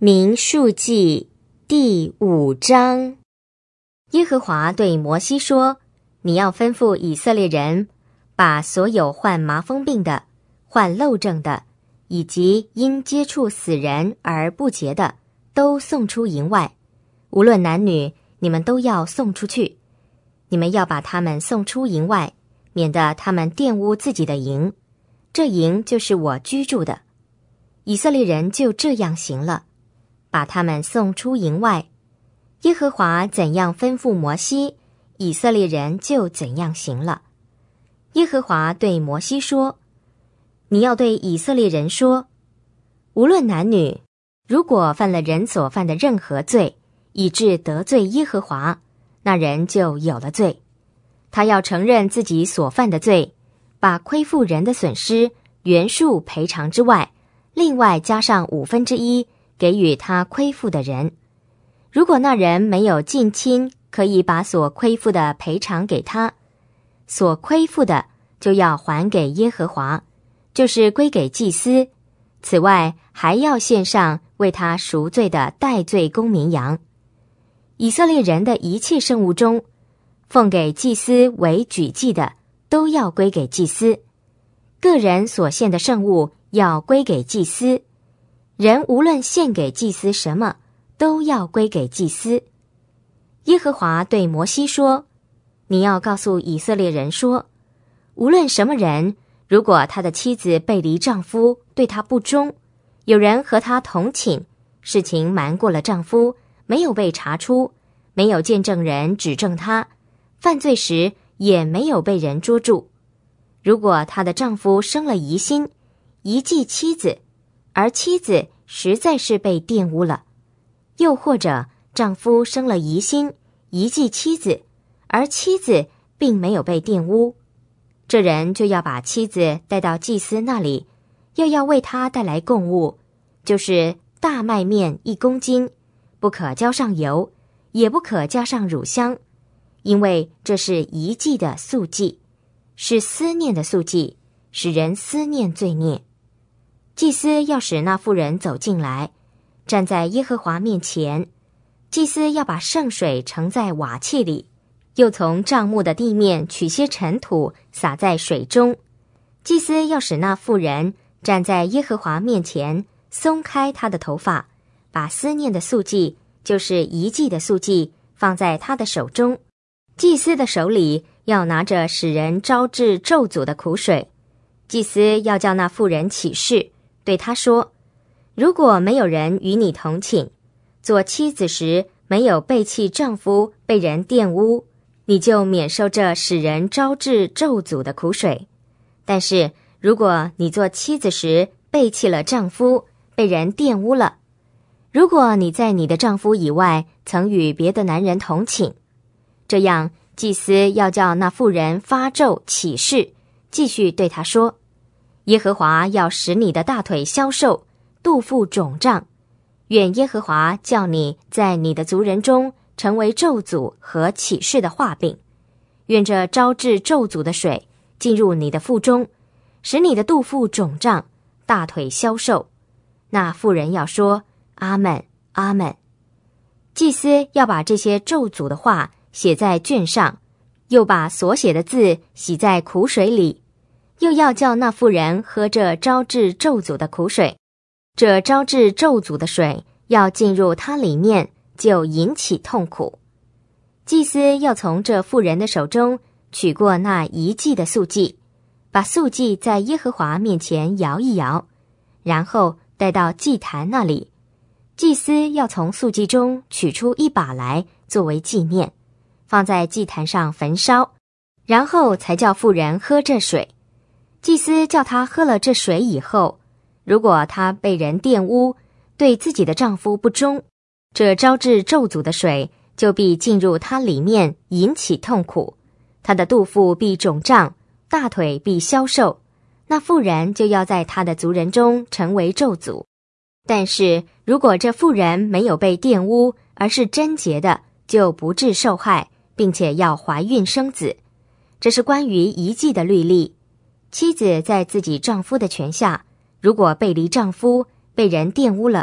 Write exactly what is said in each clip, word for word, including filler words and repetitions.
民数记第五章。耶和华对摩西说，你要吩咐以色列人，把所有患麻风病的、患漏症的，以及因接触死人而不洁的，都送出营外。无论男女，你们都要送出去。你们要把他们送出营外，免得他们玷污自己的营。这营就是我居住的。以色列人就这样行了，把他们送出营外。耶和华怎样吩咐摩西，以色列人就怎样行了。耶和华对摩西说，你要对以色列人说，无论男女，如果犯了人所犯的任何罪，以致得罪耶和华，那人就有了罪。他要承认自己所犯的罪，把亏负人的损失原数赔偿之外，另外加上五分之一给予他亏负的人。如果那人没有近亲可以把所亏负的赔偿给他，所亏负的就要还给耶和华，就是归给祭司。此外还要献上为他赎罪的代罪公绵羊。以色列人的一切圣物中，奉给祭司为举祭的，都要归给祭司。个人所献的圣物要归给祭司。人无论献给祭司什么，都要归给祭司。耶和华对摩西说，你要告诉以色列人说，无论什么人，如果他的妻子背离丈夫，对他不忠，有人和他同寝，事情瞒过了丈夫，没有被查出，没有见证人指证他，犯罪时也没有被人捉住。如果她的丈夫生了疑心，遗弃妻子，而妻子实在是被玷污了，又或者丈夫生了疑心，遗弃妻子，而妻子并没有被玷污，这人就要把妻子带到祭司那里，又要为他带来供物，就是大麦面一公斤，不可浇上油，也不可加上乳香，因为这是一祭的素祭，是思念的素祭，使人思念罪孽。祭司要使那妇人走进来，站在耶和华面前。祭司要把圣水盛在瓦器里，又从帐幕的地面取些尘土撒在水中。祭司要使那妇人站在耶和华面前，松开她的头发，把思念的素祭，就是一祭的素祭，放在她的手中。祭司的手里要拿着使人招致咒诅的苦水。祭司要叫那妇人起誓，对他说，如果没有人与你同寝，做妻子时没有背弃丈夫，被人玷污，你就免受这使人招致咒诅的苦水。但是如果你做妻子时背弃了丈夫，被人玷污了，如果你在你的丈夫以外曾与别的男人同寝，这样祭司要叫那妇人发咒起誓，继续对他说，耶和华要使你的大腿消瘦，肚腹肿胀，愿耶和华叫你在你的族人中成为咒诅和起誓的话柄。愿这招致咒诅的水进入你的腹中，使你的肚腹肿胀，大腿消瘦。那妇人要说，阿们，阿们。祭司要把这些咒诅的话写在卷上，又把所写的字洗在苦水里，又要叫那妇人喝这招致咒诅的苦水。这招致咒诅的水要进入它里面，就引起痛苦。祭司要从这妇人的手中取过那一祭的素祭，把素祭在耶和华面前摇一摇，然后带到祭坛那里。祭司要从素祭中取出一把来作为纪念，放在祭坛上焚烧，然后才叫妇人喝这水。祭司叫她喝了这水以后，如果她被人玷污，对自己的丈夫不忠，这招致咒诅的水就必进入她里面，引起痛苦，她的肚腹必肿胀，大腿必消瘦，那妇人就要在她的族人中成为咒诅。但是如果这妇人没有被玷污，而是贞洁的，就不致受害，并且要怀孕生子。这是关于一祭的律例。妻子在自己丈夫的权下，如果背离丈夫，被人玷污了，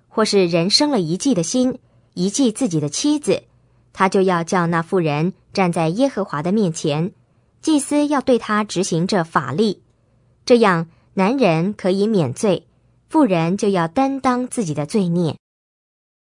或是人生了一计的心，遗弃自己的妻子，他就要叫那妇人站在耶和华的面前，祭司要对他执行这法例。这样，男人可以免罪，妇人就要担当自己的罪孽。